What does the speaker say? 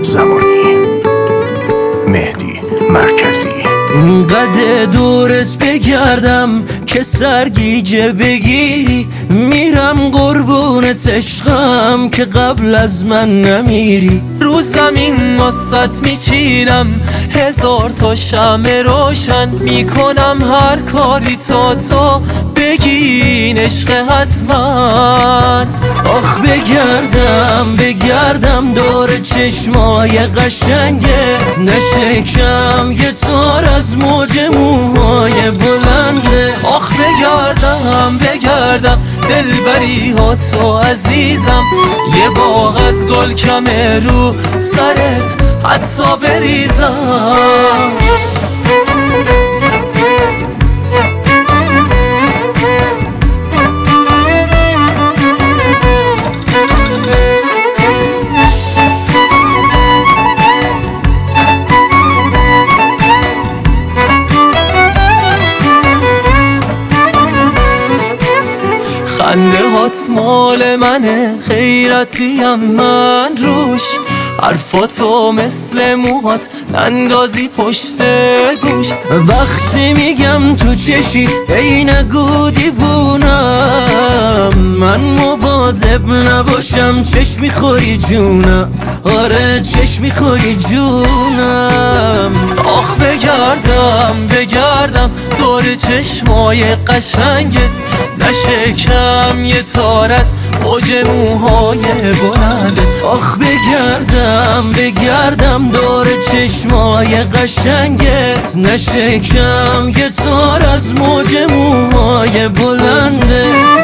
زمانی، مهدی مرکزی. اینقدر دورت بگردم که سرگیجه بگیری، میرم قربونت عشقم که قبل از من نمیری. رو زمین واسط میچینم هزار تا شمع روشن، میکنم هر کاری تا تو بگین عشق حتما. آخ بگردم دور چشمای قشنگت، نشکم یه تار از موج موهای بلنده. آخ بگردم دلبری ها تو عزیزم، یه باغ از گل کمه رو سرت حتی بریزم. خنده هات مال منه، غیرتیم من روش، حرفاتو مثل موهات نندازی پشت گوش. وقتی میگم تو چشی ای نگو دیوونم، من مواظب نباشم چشم میخوری جونم، آره چشم میخوری جونم. آخ بگردم دور چشمای قشنگت، نشکم یه تار از موج موهای بلنده. آخ بگردم دور چشمای قشنگت، نشکم یه تار از موج موهای بلنده.